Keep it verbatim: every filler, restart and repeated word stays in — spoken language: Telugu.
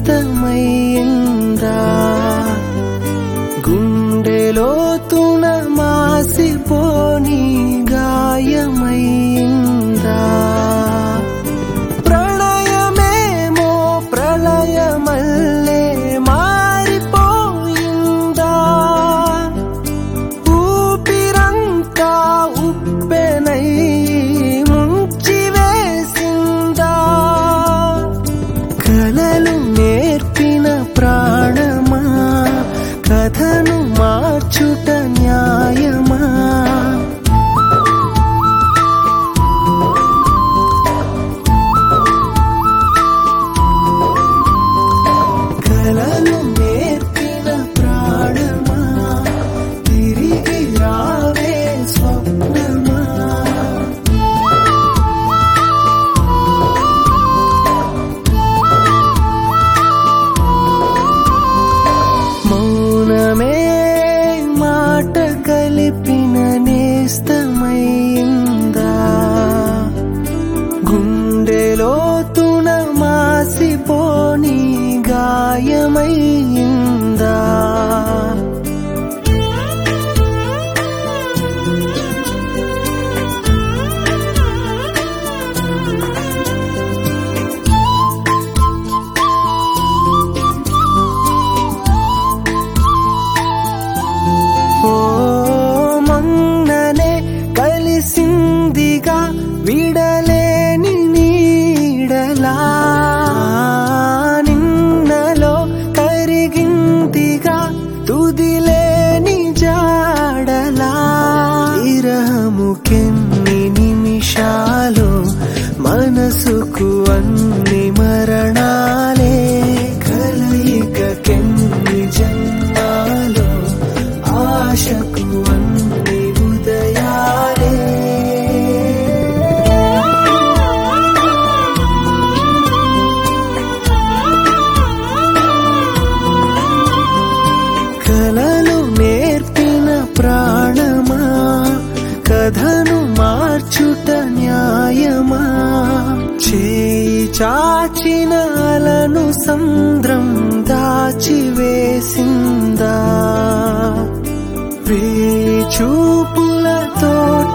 నేస్తమయ్యిందా గుండెలోతున మాసిపోని గాయమయ్యిందా ప్రణయమేమో ప్రళయమల్లే మారిపోయిందా ఊపిరంతా ఉప్పెనై ముంచివేసిందా కలలు నేర్పిన ప్రాణమా కథను మార్చుట న్యాయమా కలలు నేర్పిన ప్రాణమా తిరిగి రావే స్వప్నమా మౌనమే మాట కలిపిన నేస్తమయ్యిందా గుండెలోతున మాసిపోని గాయమయ్యిందా ఓ మొన్ననే కలిసిందిగా విడలేని నీడలా నిన్నలో కరిగిందిగా తుదిలేని జాడలా విరహముకెన్ని నిమిషాలు మనసుకు అన్ని మరణాలే కలయికకెన్ని జన్మాలు ఆశకు అన్ని ఉదయాలే కలలు నేర్పిన ప్రాణమా కథను మార్చుట న్యాయమా చేయి చాచిన అలను సంద్రం దాచివేసిందా వేయి చూపులతో